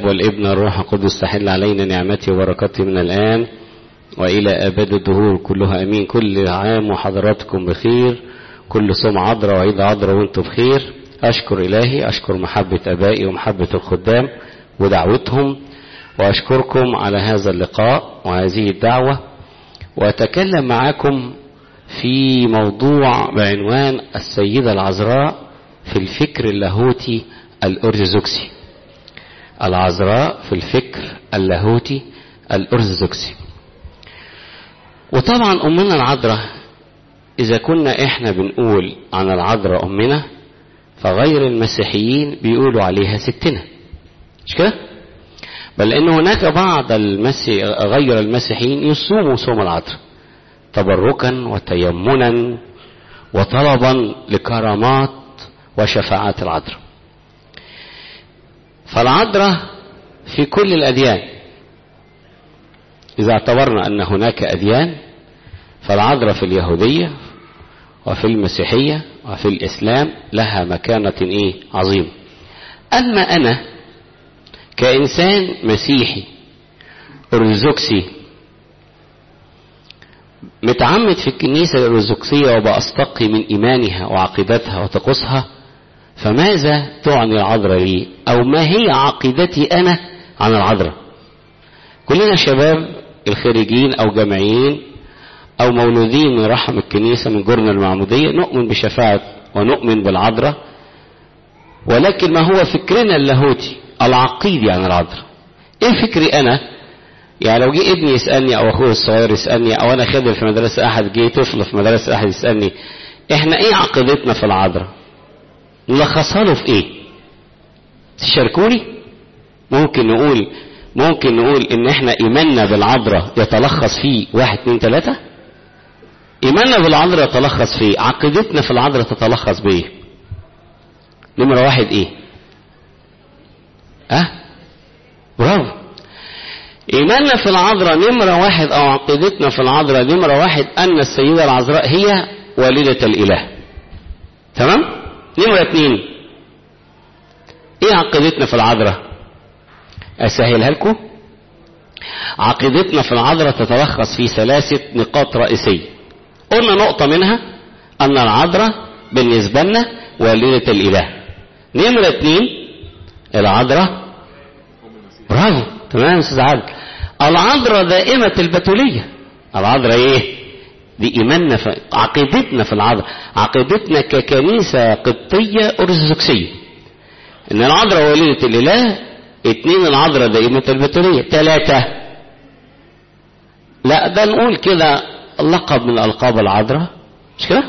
الاب والابن والروح القدس تحل علينا نعمته وبركاته من الان والى ابد الدهور كلها امين. كل عام وحضراتكم بخير، كل صوم عذراء وعيد عذراء وانتم بخير. اشكر الهي، اشكر محبة ابائي ومحبة الخدام ودعوتهم، واشكركم على هذا اللقاء وهذه الدعوة. واتكلم معاكم في موضوع بعنوان السيدة العذراء في الفكر اللاهوتي الأرثوذكسي. العذراء في الفكر اللاهوتي الأرثوذكسي. وطبعا أمنا العذراء إذا كنا إحنا بنقول عن العذراء أمنا، فغير المسيحيين بيقولوا عليها ستنا، مش كده؟ بل إن هناك بعض غير المسيحيين يصوموا صوم العذراء تبركا وتيمنا وطلبا لكرامات وشفاعات العذراء. فالعذراء في كل الأديان، إذا اعتبرنا أن هناك أديان، فالعذراء في اليهودية وفي المسيحية وفي الإسلام لها مكانة عظيمة. أما أنا كإنسان مسيحي أرثوذكسي متعمد في الكنيسة الأرثوذكسية وبأستقي من إيمانها وعقيدتها وطقوسها، فماذا تعني العذراء لي؟ أو ما هي عقيدتي أنا عن العذراء؟ كلنا شباب الخريجين أو جامعيين أو مولودين من رحم الكنيسة من جرن المعمودية نؤمن بشفاعة ونؤمن بالعذراء، ولكن ما هو فكرنا اللاهوتي العقيدي عن العذراء؟ إيه فكري أنا؟ يعني لو جه ابني يسألني أو أخوه الصغير يسألني، أو أنا خادم في مدرسة أحد، جه طفل في مدرسة أحد يسألني إحنا إيه عقيدتنا في العذراء؟ نلخصها له في إيه؟ تشاركوني؟ ممكن نقول إن إحنا إيماننا بالعذراء يتلخص في 1 2 3. إيماننا بالعذراء يتلخص في عقيدتنا في العذراء تتلخص بإيه؟ نمرة 1 إيه؟ برافو. إيماننا في العذراء نمرة 1 أو عقيدتنا في العذراء نمرة 1 أن السيدة العذراء هي والدة الإله. تمام؟ نمرة 2 إيه عقيدتنا في العذراء؟ أسهلها لكم. عقيدتنا في العذراء تتلخص في 3 نقاط رئيسية. قلنا نقطة منها أن العذراء بالنسبة لنا والدة الإله. نمرة 2 العذراء، برافو، تمام أستاذ عادل، العذراء دائمة البتولية. العذراء إيه؟ دي إيماننا في عقيدتنا في العذراء، عقيدتنا ككنيسة قبطية أرثوذكسية إن العذراء والدة الإله. 2 العذراء دائمة البتولية. 3 لا ده نقول كده لقب من ألقاب العذراء، مش كده؟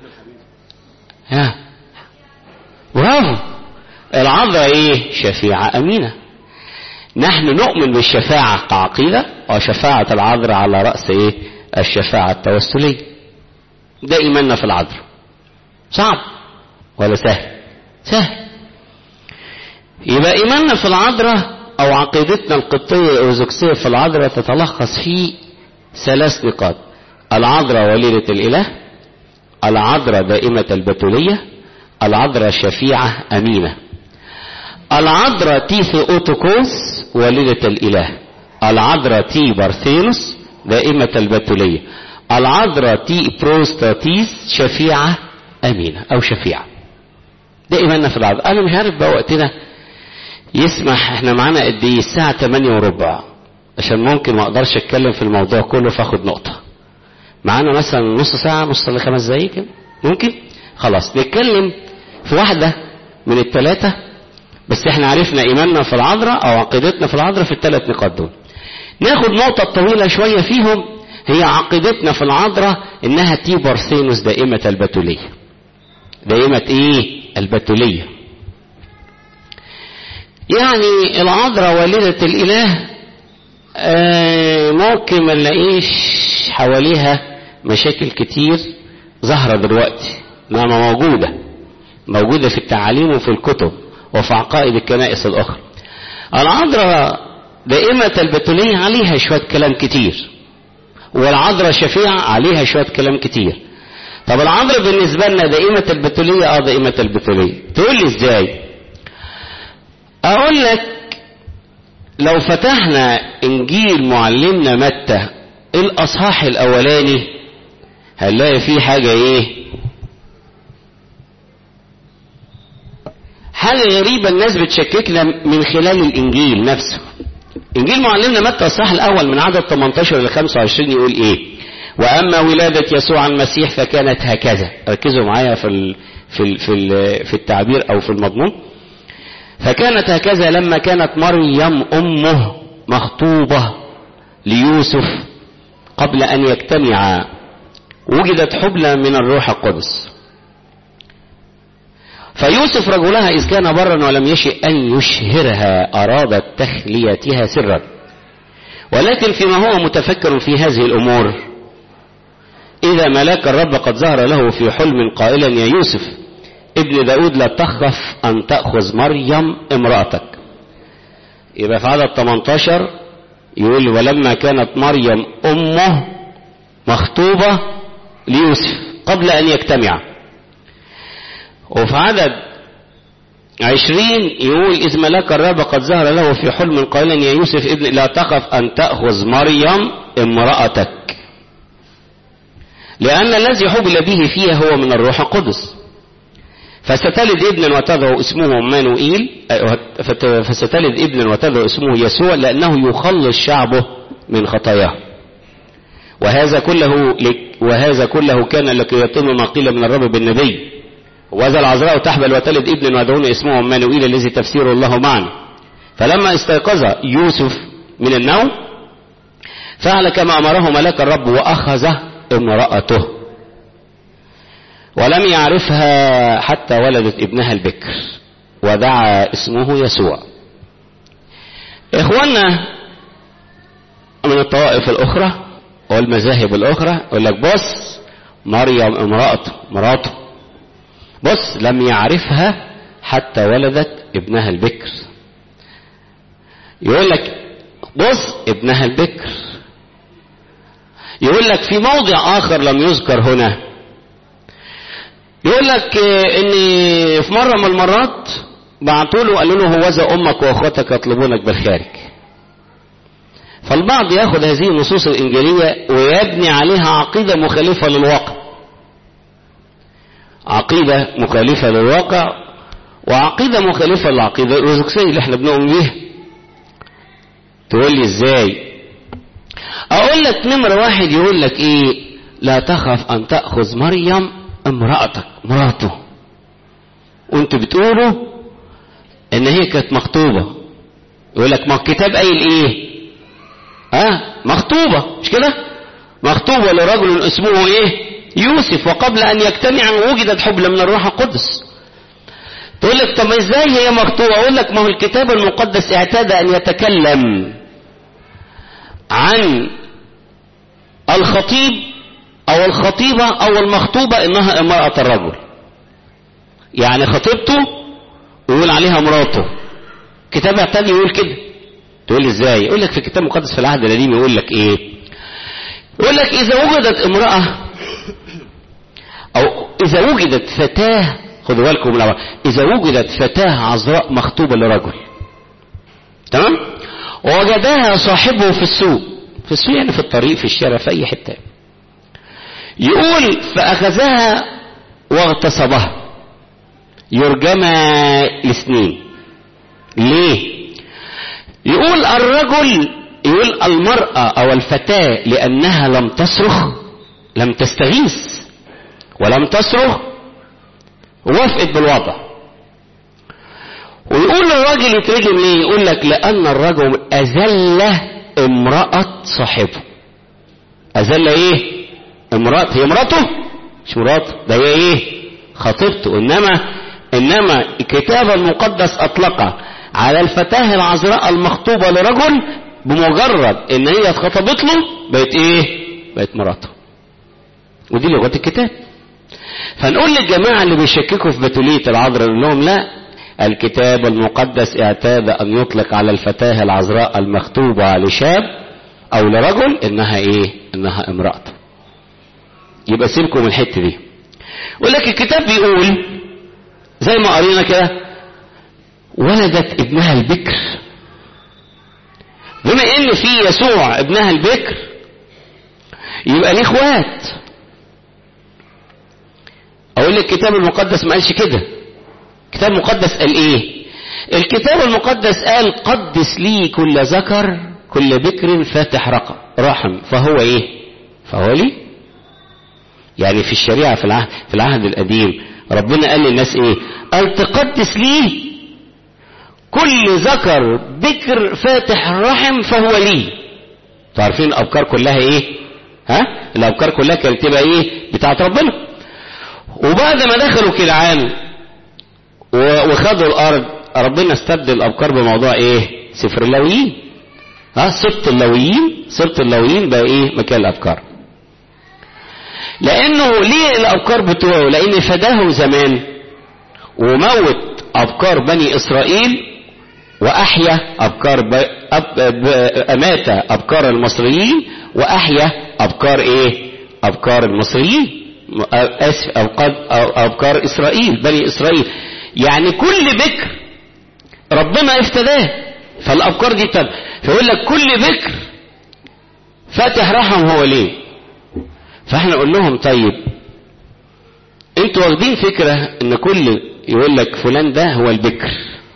برافو. العذراء إيه؟ شفيعة أمينة. نحن نؤمن بالشفاعة كعقيدة، وشفاعة العذراء على رأس إيه؟ الشفاعة التوسلية. ده إيماننا في العذراء. صعب ولا سهل؟ سهل. يبقى إيماننا في العذراء أو عقيدتنا القبطية الأرثوذكسية في العذراء تتلخص في 3 نقاط: العذراء والدة الإله، العذراء دائمة البتولية، العذراء شفيعة أمينة. العذراء تي ثيوتوكوس والدة الإله، العذراء تي بارثينوس دائمة البتولية، العذراء تي بروستاتيس شفيعة أمينة أو شفيعة. ده إيماننا في العذراء. أنا مش عارف بقى وقتنا يسمح، احنا معانا قد ايه؟ الساعة 8:15، عشان ممكن ما اقدرش اتكلم في الموضوع كله فاخد نقطة. معانا مثلا نص ساعة، نص ل5 دقايق كده ممكن؟ خلاص نتكلم في واحدة من ال3، بس احنا عرفنا ايماننا في العذراء او عقيدتنا في العذراء في ال3 نقاط دول. ناخد نقطة طويلة شوية فيهم، هي عقيدتنا في العذراء انها تي بارثينوس دائمة البتولية. دائمة ايه؟ البتولية. يعني العذراء والدة الإله ممكن ما نلاقيش حواليها مشاكل كتير ظاهرة دلوقتي، انما موجودة في التعاليم وفي الكتب وفي عقائد الكنائس الأخرى. العذراء دائمة البتولية عليها شوية كلام كتير، والعذراء شفيعة عليها شوية كلام كتير. طب العذراء بالنسبة لنا دائمة البتولية، دائمة البتولية. تقول لي ازاي؟ اقول لك لو فتحنا انجيل معلمنا متى الاصحاح الاولاني هنلاقي فيه حاجة حاجة غريبة الناس بتشككنا من خلال الانجيل نفسه. انجيل معلمنا متى الاصحاح الاول من عدد 18 ل 25 يقول واما ولادة يسوع المسيح فكانت هكذا. ركزوا معايا في التعبير او في المضمون. فكانت هكذا لما كانت مريم امه مخطوبة ليوسف قبل ان يجتمعا وجدت حبلى من الروح القدس. فيوسف رجلها إذ كان برا ولم يشئ أن يشهرها أرادت تخليتها سرا. ولكن فيما هو متفكر في هذه الأمور إذا ملاك الرب قد ظهر له في حلم قائلا يا يوسف ابن داود لا تخف أن تأخذ مريم امرأتك. يبقى في عدد 18 يقول ولما كانت مريم أمه مخطوبة ليوسف قبل أن يجتمع. وفي عدد 20 يقول إذ ملاك الرب قد ظهر له في حلم قائلا يا يوسف ابن لا تخف أن تأخذ مريم امرأتك لأن الذي حبل به فيها هو من الروح القدس. فستلد ابنا وتدعو اسمه مانوئيل. فستلد ابنا وتدعو اسمه يسوع لأنه يخلص شعبه من خطاياه. وهذا كله كان لكي يتم ما قيل من الرب بالنبي وذا العذراء تحبل وتلد ابنا ويدعون اسمه مانوئيل الذي تفسيره الله معنا. فلما استيقظ يوسف من النوم فعل كما أمره ملاك الرب وأخذ امرأته ولم يعرفها حتى ولدت ابنها البكر ودعا اسمه يسوع. إخواننا من الطوائف الأخرى والمذاهب الأخرى يقول لك بص مريم مراته بص لم يعرفها حتى ولدت ابنها البكر. يقول لك بص ابنها البكر. يقول لك في موضع آخر لم يذكر هنا يقول لك ان في مرة من المرات بعتوا له قالوا له هوذا امك واخوتك يطلبونك بالخارج. فالبعض ياخذ هذه النصوص الانجيلية ويبني عليها عقيدة مخالفة للواقع. عقيدة مخالفة للواقع وعقيدة مخالفة للعقيدة الأرثوذكسية اللي احنا بنؤمن بيها. تقول لي ازاي؟ اقول لك نمرة واحد يقول لك لا تخف ان تأخذ مريم امرأتك مراته وانتوا بتقولوا ان هي كانت مخطوبة. يقول لك ما الكتاب قايل مخطوبة مش كده؟ مخطوبة لرجل اسمه يوسف وقبل ان يجتمع وجدت حبلى من الروح القدس. تقول لك طب ازاي هي مخطوبة؟ اقول لك ما هو الكتاب المقدس اعتاد ان يتكلم عن الخطيب او الخطيبة او المخطوبة انها امرأة الرجل. يعني خطيبته ويقول عليها مراته. كتاب اعتاد يقول كده. تقول لي ازاي؟ يقول لك في الكتاب المقدس في العهد القديم يقول لك يقول لك اذا وجدت امرأة او اذا وجدت فتاة، خدوا بالكم من اذا وجدت فتاة عذراء مخطوبة لرجل تمام ووجدها صاحبه في السوق يعني في الطريق في الشارع في اي حتة يقول فاخذها واغتصبها يرجمها لسنين. ليه؟ يقول الرجل يقول المرأة او الفتاة لانها لم تصرخ لم تستغيث ولم تصرخ ووافقت بالوضع. ويقول الراجل يترجم ليه؟ يقول لك لان الرجل اذل امرأة صاحبه. اذل امرأة. هي امرأته مش مراته ده هي خطيبته. انما الكتاب المقدس اطلق على الفتاة العذراء المخطوبة لرجل بمجرد ان هي اتخطبت له بقت بقت مراته. ودي لغة الكتاب. فنقول للجماعة اللي بيشككوا في بتولية العذراء نقول لهم لا، الكتاب المقدس اعتاد ان يطلق على الفتاة العذراء المخطوبة لشاب او لرجل انها انها امرأته. يبقى سيبكم الحتة دي. يقول لك الكتاب بيقول زي ما قرينا كده ولدت ابنها البكر بما ان في يسوع ابنها البكر يبقى ليه اخوات. اقول لك الكتاب المقدس ما قالش كده. الكتاب المقدس قال ايه؟ الكتاب المقدس قال قدس لي كل ذكر كل بكر فاتح رحم فهو ايه؟ فهو لي. يعني في الشريعة في العهد القديم ربنا قال للناس ايه؟ قال تقدس لي كل ذكر بكر فاتح الرحم فهو لي. تعرفين الابكار كلها ايه؟ الابكار كلها كانت تبقى ايه؟ بتاعت ربنا. وبعد ما دخلوا كنعان وخدوا الارض ربنا استبدل الابكار بموضوع ايه؟ سفر اللاويين. سبط اللاويين بقى ايه؟ مكان الابكار. لانه ليه الابكار بتوعه؟ لان فداه زمان وموت ابكار بني اسرائيل واحيا امات ابكار المصريين واحيا ابكار ايه؟ ابكار المصريين. ابكار اسرائيل بني اسرائيل. يعني كل بكر ربنا افتداه. فالابكار دي فيقول لك كل بكر فاتح رحم هو ليه. فاحنا نقول لهم طيب انتوا واخدين فكرة ان كل يقول لك فلان ده هو البكر.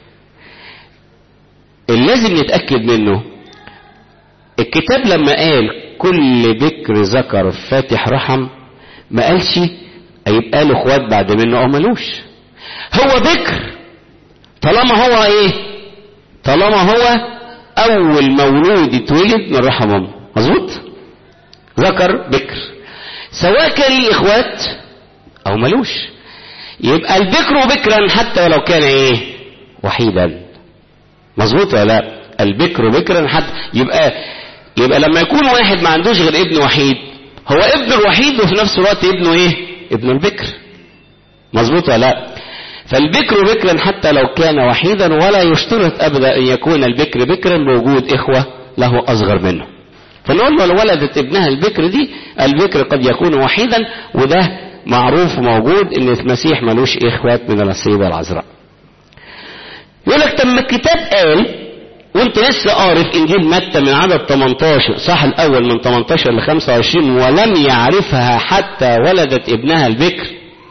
اللي لازم نتأكد منه الكتاب لما قال كل بكر ذكر فاتح رحم ما قالش هيبقى له اخوات بعد منه او ملوش. هو بكر طالما هو ايه؟ طالما هو اول مولود يتولد من رحم امه. مظبوط؟ ذكر بكر سواء كان ليه اخوات او ملوش. يبقى البكر بكرا حتى ولو كان ايه؟ وحيدا. مظبوط ولا لا؟ البكر بكرا حتى يبقى لما يكون واحد ما عندوش غير ابن وحيد هو ابن الوحيد وفي نفس الوقت ابنه ايه؟ ابن البكر. مظبوط ولا لا؟ فالبكر بكرا حتى لو كان وحيدا ولا يشترط ابدا ان يكون البكر بكرا بوجود اخوة له اصغر منه. فنقول له ولدت ابنها البكر دي البكر قد يكون وحيدا وده معروف وموجود ان المسيح ملوش اخوات من السيدة العذراء. يقول لك طب ما الكتاب قال وانت لسه قارف انجيل متى من عدد 18 صح الاول من 18 ل 25 ولم يعرفها حتى ولدت ابنها البكر.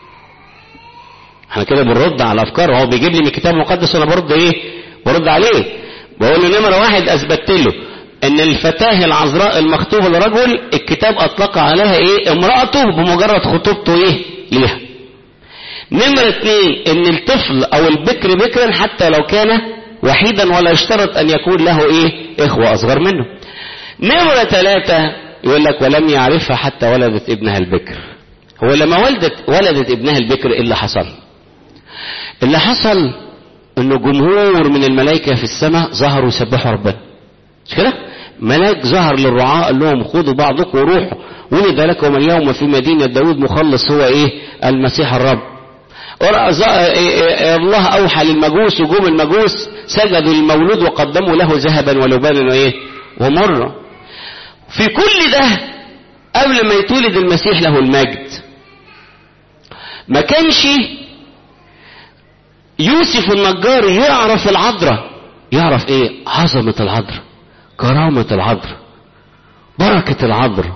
احنا كده بنرد على افكار. هو بيجيب لي من الكتاب المقدس وانا برد عليه. بقول له نمرة واحد اثبتت له ان الفتاة العذراء المخطوبة لرجل الكتاب اطلق عليها ايه؟ امرأته بمجرد خطوبته ايه؟ ليها. نمرة اثنين ان الطفل او البكر بكرا حتى لو كان وحيدا ولا يشترط ان يكون له ايه؟ اخوة اصغر منه. نمرة ثلاثة يقول لك ولم يعرفها حتى ولدت ابنها البكر. هو لما ولدت ابنها البكر ايه اللي حصل؟ اللي حصل انه جمهور من الملائكة في السماء ظهروا يسبحوا ربنا. مش كده؟ ملاك ظهر للرعاة قال لهم خذوا بعضكم وروحوا ولد لكم اليوم في مدينة داود مخلص هو ايه؟ المسيح الرب. الله اوحى للمجوس وجوم المجوس سجدوا للمولود وقدموا له ذهبا ولبانا وايه؟ ومرة. في كل ده قبل ما يتولد المسيح له المجد ما كانش يوسف النجار يعرف العذراء. يعرف ايه؟ عظمة العذراء، كرامة العذراء، بركة العذراء،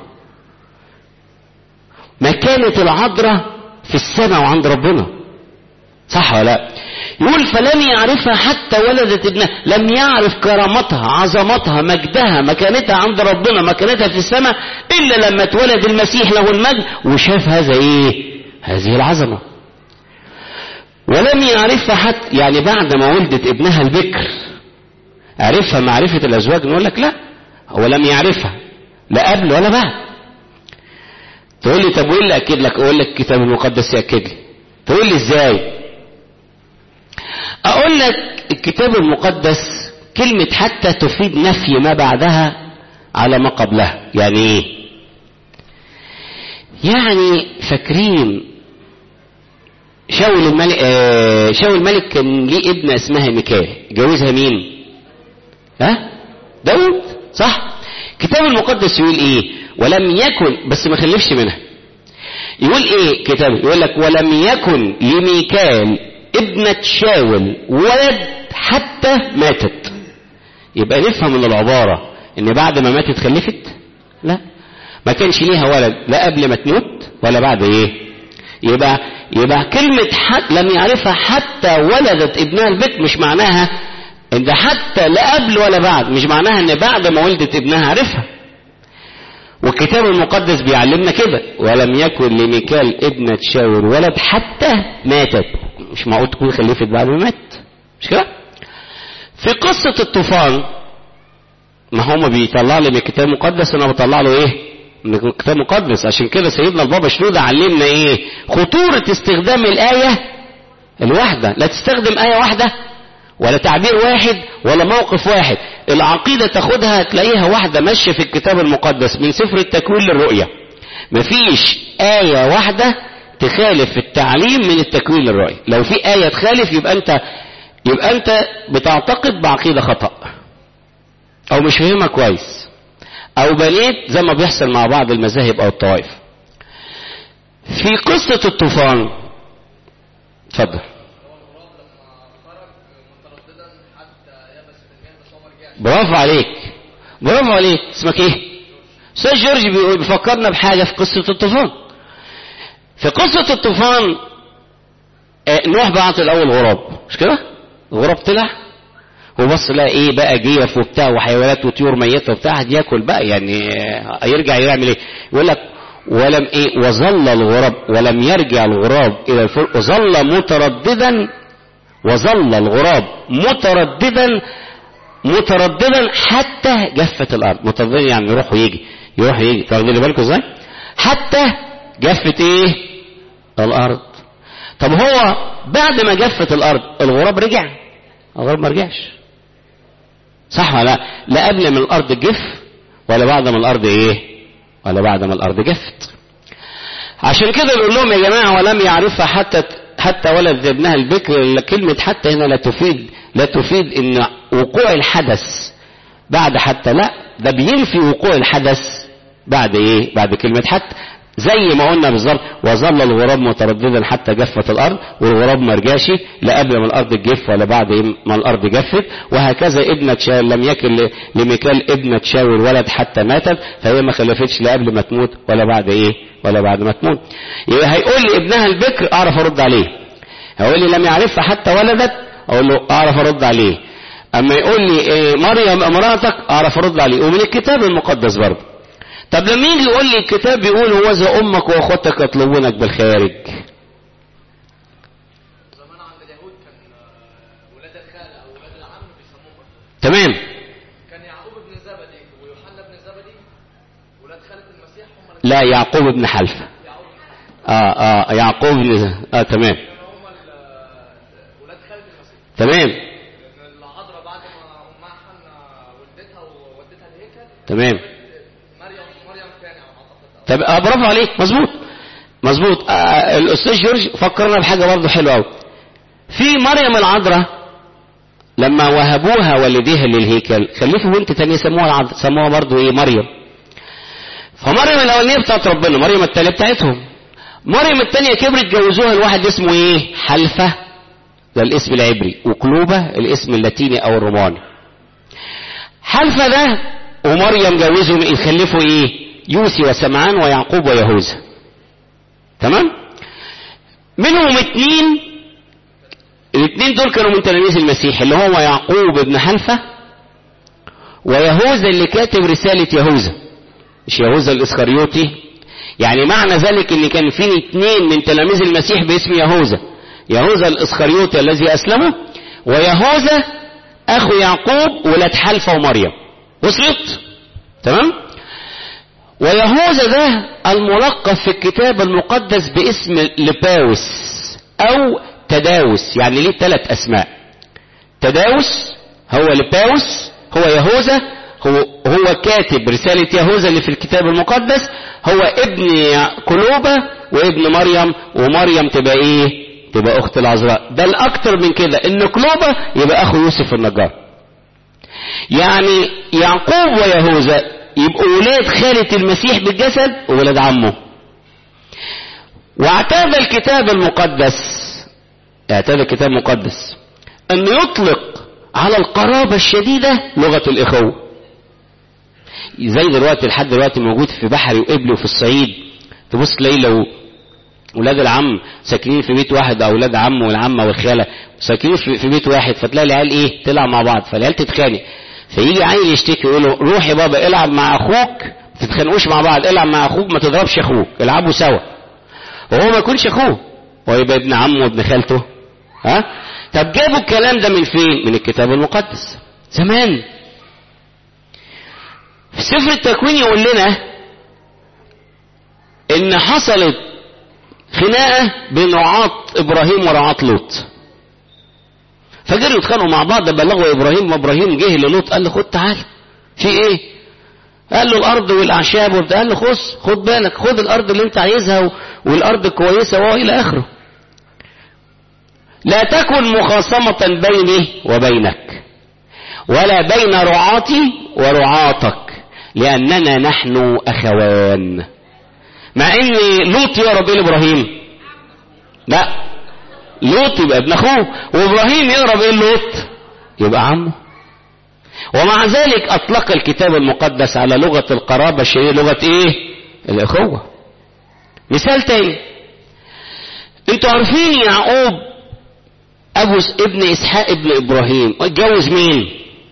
مكانة العذراء في السماء وعند ربنا. صح ولا لا؟ يقول فلم يعرفها حتى ولدت ابنها. لم يعرف كرامتها، عظمتها، مجدها، مكانتها عند ربنا، مكانتها في السماء الا لما اتولد المسيح له المجد وشاف هذا ايه؟ هذه العظمة. ولم يعرفها حتى يعني بعد ما ولدت ابنها البكر عرفها معرفة الازواج. نقول لك لا، هو لم يعرفها لا قبل ولا بعد. تقول لي طب وايه اللي اكد لك؟ اقول لك الكتاب المقدس ياكد لي. تقول لي ازاي؟ اقول لك الكتاب المقدس كلمة حتى تفيد نفي ما بعدها على ما قبلها. يعني ايه؟ يعني فاكرين شاول الملك كان ليه ابنة اسمها ميكال، جوزها مين؟ داود. صح؟ الكتاب المقدس يقول ايه؟ ولم يكن، بس ما خلفش منها. يقول ايه كتاب؟ يقول لك ولم يكن لميكال ابنة شاول ولد حتى ماتت. يبقى نفهم من العبارة ان بعد ما ماتت خلفت؟ لا، ما كانش ليها ولد لا قبل ما تموت ولا بعد ايه. يبقى كلمة لم يعرفها حتى ولدت ابنها البكر مش معناها ان ده حتى لا قبل ولا بعد، مش معناها ان بعد ما ولدت ابنها عرفها. والكتاب المقدس بيعلمنا كده، ولم يكن لميكال ابنة شاول ولد حتى ماتت. مش معقول تكون خلفت بعد ما مات، مش كده؟ في قصة الطوفان، ما هم بيطلع لي من الكتاب المقدس، انا بطلع له ايه من الكتاب المقدس. عشان كده سيدنا البابا شنودة علمنا ايه خطورة استخدام الآية الواحدة. لا تستخدم آية واحدة ولا تعبير واحد ولا موقف واحد. العقيدة تاخدها تلاقيها واحدة ماشية في الكتاب المقدس من سفر التكوين للرؤية. مفيش آية واحدة تخالف التعليم من التكوين للرؤية. لو في آية تخالف يبقى انت بتعتقد بعقيدة خطأ، او مش فاهمها كويس، او بنيت زي ما بيحصل مع بعض المذاهب او الطوائف. في قصة الطوفان اتفضل. برافو عليك، برافو عليك. اسمك ايه؟ استاذ جورج بيفكرنا بحاجة في قصة الطوفان. في قصة الطوفان نوح بعت الاول غراب، مش كده؟ الغراب طلع وبص لقى ايه بقى جيف وبتاع وحيوانات وطيور ميته وبتاع، ياكل بقى يعني يرجع يعمل ايه؟ يقول لك ولم ايه وظل الغراب ولم يرجع الغراب الى الفلك وظل الغراب مترددا حتى جفت الارض. مترددا يعني يروح ويجي تاخدوا بالكم ازاي؟ حتى جفت ايه الارض. طب هو بعد ما جفت الارض الغراب رجع؟ الغراب ما رجعش، صح ولا لا؟ لا قبل من الارض جف ولا بعد ما الارض ايه ولا بعد ما الارض جفت. عشان كده نقول لهم يا جماعه ولم يعرفها حتى ولد ابنها البكر. كلمه حتى هنا لا تفيد ان وقوع الحدث بعد حتى، لا، ده بينفي وقوع الحدث بعد ايه؟ بعد كلمه حتى. زي ما قلنا بالظبط وظل الغراب مترددا حتى جفت الارض، والغراب ما رجعش لا قبل ما الارض تجف ولا بعد ما الارض جفت. وهكذا ابنة شاول لم يكن لميكال ابنة شاول ولد حتى ماتت، فهي ما خلفتش لا قبل ما تموت ولا بعد ايه ولا بعد ما تموت. يبقى هيقول لي ابنها البكر اعرف ارد عليه. هيقول لي لم يعرفها حتى ولدت، اقول له اعرف ارد عليه. اما يقول لي مريم امراتك اعرف ارد عليه، ومن الكتاب المقدس برضه. طب لما يجي يقول لي الكتاب بيقول هوذا امك واخوتك يطلبونك بالخارج. زمان عند اليهود كان ولاد الخاله او ولاد العم بيسموهم تمام. كان يعقوب ابن زبدي ويوحنا ابن زبدي ولاد خاله المسيح هم لا يعقوب ابن حلفة. يعقوب ابن تمام. هم ولاد خاله المسيح. تمام. العذراء بعد ما امها حنا ولدتها وودتها الهيكل. تمام. مريم طب برافو عليك، مظبوط. الاستاذ جورج فكرنا بحاجه برضه حلوه قوي. في مريم العذراء لما وهبوها والديها للهيكل خلفوا بنت ثانيه سموها العذراء، سموها برضه ايه؟ مريم. فمريم الاولانيه بتاعت ربنا، مريم الثانيه بتاعتهم. مريم الثانيه كبرت جوزوها لواحد اسمه ايه؟ حلفة، ده الاسم العبري، وقلوبة الاسم اللاتيني او الروماني. حلفة ده ومريم جوزهم يخلفوا ايه؟ يوسي وسمعان ويعقوب ويهوذا. تمام؟ منهم الاثنين دول كانوا من تلاميذ المسيح، اللي هو يعقوب ابن حلفة ويهوذا اللي كاتب رسالة يهوذا، مش يهوذا الاسخريوطي. يعني معنى ذلك ان كان في 2 من تلاميذ المسيح باسم يهوذا الاسخريوطي الذي اسلمه، ويهوذا اخو يعقوب ولاد حلفة ومريم. وصلت؟ تمام؟ ويهوذا ده الملقب في الكتاب المقدس باسم لباوس او تداوس، يعني ليه 3 اسماء. تداوس هو لباوس، هو يهوذا، هو كاتب رسالة يهوذا اللي في الكتاب المقدس، هو ابن قلوبة وابن مريم، ومريم تبقى ايه؟ تبقى اخت العذراء. ده الاكتر من كده ان قلوبة يبقى اخو يوسف النجار. يعني يعقوب ويهوذا يبقوا ولاد خالة المسيح بالجسد وولاد عمه. واعتاد الكتاب المقدس ان يطلق على القرابة الشديدة لغة الإخوة. زي دلوقتي لحد دلوقتي موجود في بحري وقبلي وفي الصعيد، تبص تلاقي لو ولاد العم ساكنين في بيت واحد، او ولاد عم والعمه والخاله ساكنين في بيت واحد، فتلاقي العيال ايه تلعب مع بعض، فالعيال تتخانق، فيجي عيل يشتكي يقول له روح يا بابا العب مع اخوك، ما تتخانقوش مع بعض، العب مع اخوك ما تضربش اخوك، العبوا سوا. وهو ما يكونش اخوه، هو يبقى ابن عمه وابن خالته. ها؟ طب جابوا الكلام ده من فين؟ من الكتاب المقدس. زمان في سفر التكوين يقول لنا ان حصلت خناقه بين رعاة ابراهيم ورعاة لوط، فجروا يتخانقوا مع بعض، بلغوا ابراهيم، وابراهيم جه للوط قال له خد تعال، في ايه؟ قال له الارض والاعشاب وبتاع، قال له خد بالك، خد الارض اللي انت عايزها والارض كويسه والى اخره. لا تكن مخاصمه بيني وبينك ولا بين رعاتي ورعاتك لاننا نحن اخوان. مع ان لوط يقرب الى ابراهيم، لا لوط يبقى ابن اخوه، وابراهيم يقرب الى لوط يبقى عمه. ومع ذلك اطلق الكتاب المقدس على لغة القرابة الشديدة لغة ايه؟ الاخوة. مثال تاني، انتوا عارفين يعقوب ابو ابن اسحاق ابن ابراهيم اتجوز مين؟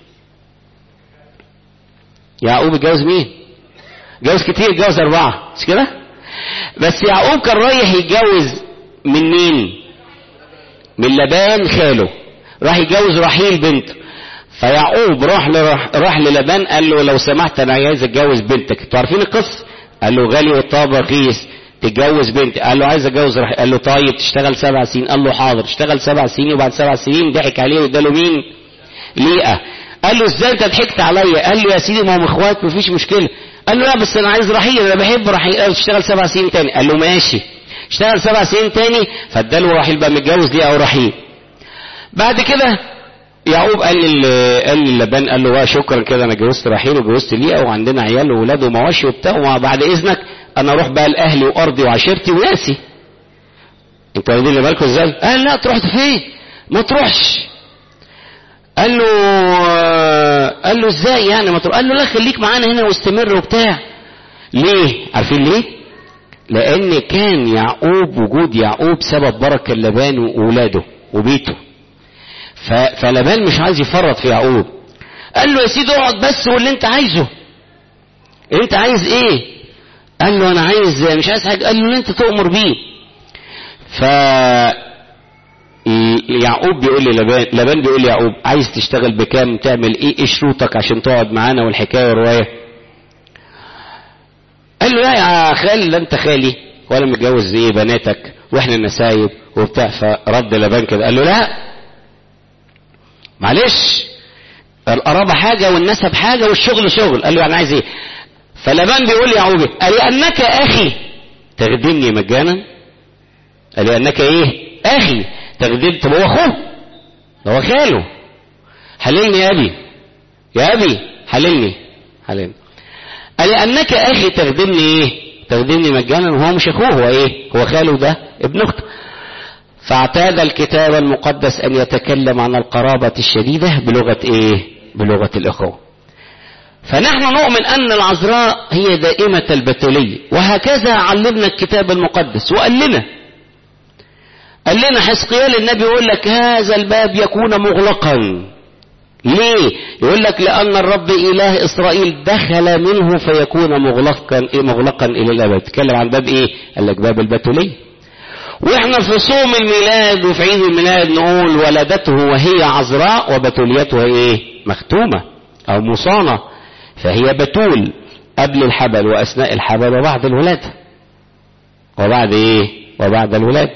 يعقوب اتجوز مين؟ اتجوز كتير، اتجوز 4 مش كده؟ بس يعقوب كان رايح يتجوز من مين؟ من لبان خاله، راح يتجوز رحيل بنته. فيعقوب راح للبان قال له لو سمحت انا عايز اتجوز بنتك. انتوا عارفين القصه؟ قال له غالي والطاب رخيص، تتجوز بنتي. قال له عايز اتجوز رحيل. قال له طيب تشتغل 7 سنين. قال له حاضر. اشتغل 7 سنين، وبعد 7 سنين ضحك عليه واداله مين؟ ليئة. قال له ازاي انت ضحكت عليا؟ قال له يا سيدي ما هم اخوات مفيش مشكله. قال له لا بس انا عايز رحيل، انا بحب رحيل. قال له تشتغل 7 سنين تاني. قال له ماشي. اشتغل 7 سنين تاني، فاداله رحيل، بقى متجوز ليئة ورحيل. بعد كده يعقوب قال للبان، قال له شكرا كده انا جوزت رحيل وجوزت ليئة وعندنا عيال وولاد ومواشي وبتاع، وبعد اذنك انا اروح بقى لاهلي وارضي وعشيرتي وناسي. انتوا واخدين بالكم ازاي؟ قال لا تروح فين؟ ما تروحش. قال له ازاي يعني ما تروح؟ قال له لا خليك معانا هنا واستمر وبتاع. ليه؟ عارفين ليه؟ لان كان يعقوب، وجود يعقوب سبب بركه لبان واولاده وبيته. فلبان مش عايز يفرط في يعقوب. قال له يا سيدي اقعد بس، واللي انت عايزه. انت عايز ايه؟ قال له انا عايز، مش عايز حاجه. قال له اللي انت تؤمر بيه. يعقوب بيقول لي لبان بيقول لي يعقوب عايز تشتغل بكام؟ تعمل ايه شروطك عشان تقعد معانا والحكايه والروايه؟ قال له لا يا خالي، لا انت خالي ولا متجوز ايه بناتك واحنا نسايب وبتاع. فرد لبان كده قال له لا معلش، القرابه حاجه والنسب حاجه والشغل شغل. قال له انا عايز ايه؟ فلبان بيقول لي يعقوب قال لي انك اخي تخدمني مجانا. قال لي انك ايه؟ اخي تخدمني. طب هو اخوه، هو خاله. حللني يا ابي، يا ابي حللني. قال لي انك اخي تخدمني ايه؟ تخدمني مجانا، وهو مش اخوه، هو ايه؟ هو خاله، ده ابن اخته. فاعتاد الكتاب المقدس ان يتكلم عن القرابة الشديدة بلغة ايه؟ بلغة الاخوة. فنحن نؤمن ان العذراء هي دائمة البتولية، وهكذا علمنا الكتاب المقدس. وقال لنا حزقيال النبي يقول لك هذا الباب يكون مغلقا. ليه؟ يقول لك لان الرب اله اسرائيل دخل منه فيكون مغلقا الى الابد. تكلم عن باب ايه؟ قال لك باب البتولية. واحنا في صوم الميلاد وفي عيد الميلاد نقول ولدته وهي عذراء وبتوليتها ايه؟ مختومة او مصانة. فهي بتول قبل الحبل واثناء الحبل وبعد الولادة. وبعد ايه؟ وبعد الولادة.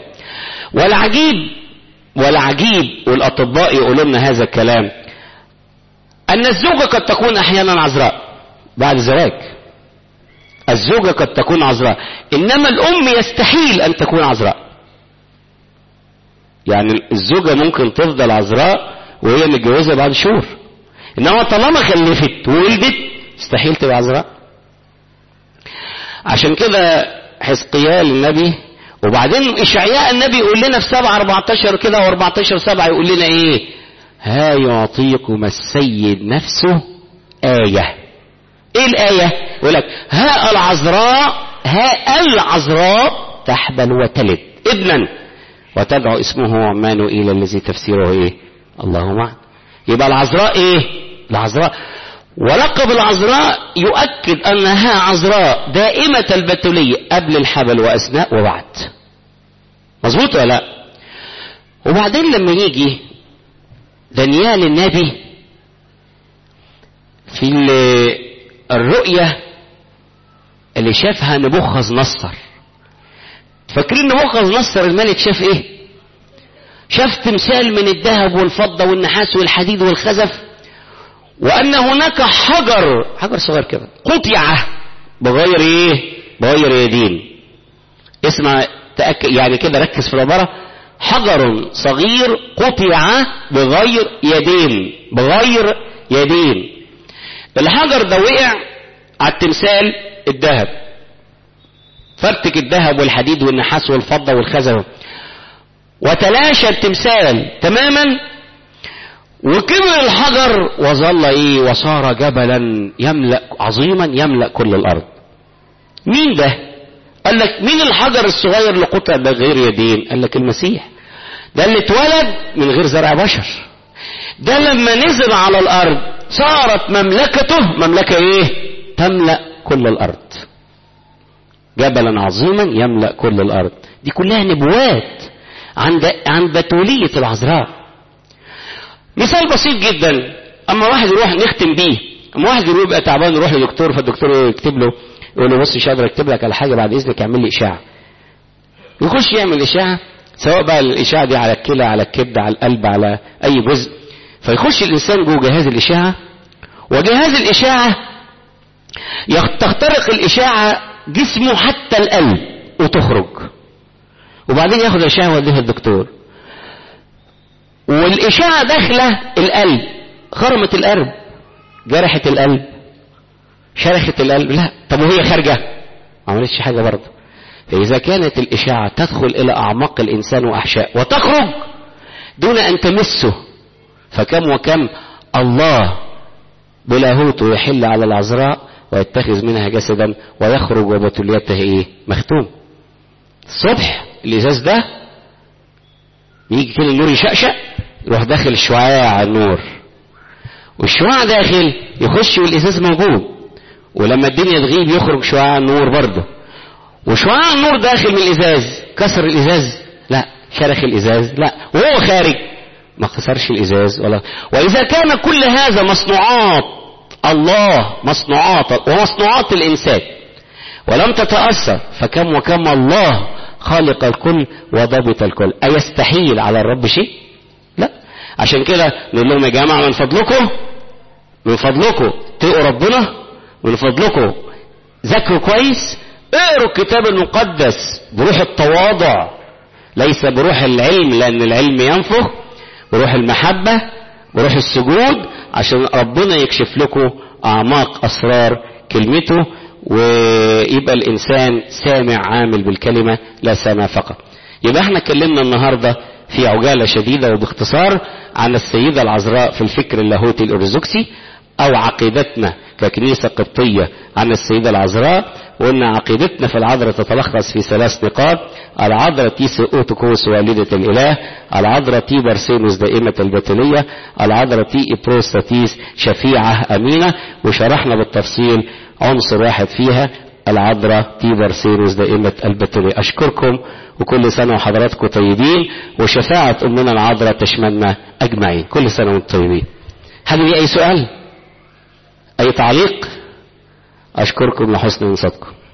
والعجيب والاطباء يقولوا لنا هذا الكلام، ان الزوجة قد تكون احيانا عذراء بعد الزواج. الزوجة قد تكون عذراء، انما الام يستحيل ان تكون عذراء. يعني الزوجة ممكن تفضل عذراء وهي متجوزة بعد شهور، انما طالما خلفت وولدت استحيل تبقى عذراء. عشان كده حزقيال النبي، وبعدين اشعياء النبي يقول لنا في 7:14 كده و14:7 يقول لنا ايه؟ ها يعطيكم السيد نفسه آية. ايه الآية؟ يقول لك ها العذراء تحبل وتلد ابنا وتدعو اسمه عمانوئيل الذي تفسيره ايه؟ الله معنا. يبقى العذراء ايه؟ العذراء. ولقب العذراء يؤكد انها عذراء دائمة البتولية قبل الحبل واثناء وبعد. مظبوط ولا لا؟ وبعدين لما يجي دانيال النبي في الرؤية اللي شافها نبوخذ نصر، فاكرين نبوخذ نصر الملك شاف ايه؟ شاف تمثال من الذهب والفضة والنحاس والحديد والخزف، وان هناك حجر صغير كده قطع بغير ايه؟ بغير يدين. اسمع تأكد يعني كده، ركز في العبارة، حجر صغير قطع بغير يدين. بغير يدين. الحجر ده وقع على التمثال الذهب، فرتك الذهب والحديد والنحاس والفضة والخزف، وتلاشى التمثال تماما، وكبر الحجر وظل ايه؟ وصار جبلا يملأ عظيما يملأ كل الارض. مين ده؟ قال لك مين الحجر الصغير اللي قطع بغير يدين؟ قال لك المسيح. ده اللي اتولد من غير زرع بشر. ده لما نزل على الارض صارت مملكته مملكة ايه؟ تملأ كل الارض. جبلا عظيما يملأ كل الارض. دي كلها نبوات عن بتولية العذراء. مثال بسيط جدا، اما واحد يروح نختم بيه، اما واحد يبقى تعبان يروح لدكتور، فالدكتور يكتب له يقول له بص مش قادر اكتب لك على حاجه، بعد اذنك اعمل لي اشاعه. يخش يعمل اشاعه، سواء بقى الاشاعه دي على الكلى على الكبد على القلب على اي جزء، فيخش الانسان جوه جهاز الاشاعه، وجهاز الاشاعه تخترق الاشاعه جسمه حتى القلب وتخرج، وبعدين ياخد الاشاعه ويوديها الدكتور، والاشاعه داخله القلب، خرمت القلب، جرحت القلب، شرخت القلب، لا. طب وهي خارجه ما عملتش حاجه برضه. فاذا كانت الاشاعه تدخل الى اعماق الانسان واحشاء وتخرج دون ان تمسه، فكم وكم الله بلاهوته يحل على العذراء ويتخذ منها جسدا ويخرج وبتوليته ايه؟ مختوم. الصبح الازاز ده يجي كده النور يشقشق، يروح داخل شعاع النور، والشعاع داخل يخش والازاز موجود، ولما الدنيا تغيب يخرج شعاع النور برضه، وشعاع النور داخل من الازاز كسر الازاز؟ لا. شرخ الازاز؟ لا. وهو خارج ما كسرش الازاز ولا. واذا كان كل هذا مصنوعات الله، مصنوعات ومصنوعات الانسان ولم تتأثر، فكم وكم الله خالق الكل وضابط الكل. أيستحيل على الرب شيء؟ لا. عشان كده نقول لهم يا جماعة من فضلكم تقوا ربنا، من فضلكم ذاكروا كويس، اقروا الكتاب المقدس بروح التواضع ليس بروح العلم، لأن العلم ينفخ، بروح المحبة، بروح السجود، عشان ربنا يكشف لكم أعماق أسرار كلمته، ويبقى الإنسان سامع عامل بالكلمة لا سامع فقط. يبقى احنا اتكلمنا النهاردة في عجالة شديدة وباختصار عن السيدة العذراء في الفكر اللاهوتي الأرثوذكسي، أو عقيدتنا ككنيسة قبطية عن السيدة العذراء. وقلنا عقيدتنا في العذراء تتلخص في 3 نقاط: العذراء تيس أوتوكوس والدة الإله، العذراء تي برسينوس دائمة البتولية، العذراء تي إبروستاتيس شفيعة أمينة. وشرحنا بالتفصيل عنصر واحد فيها، العذراء تي برسينوس دائمة البتولية. أشكركم وكل سنة وحضراتكم طيبين، وشفاعة أمنا العذراء تشملنا أجمعين. كل سنة وانتم طيبين. هل لي أي سؤال؟ أي تعليق؟ أشكركم لحسن انصاتكم.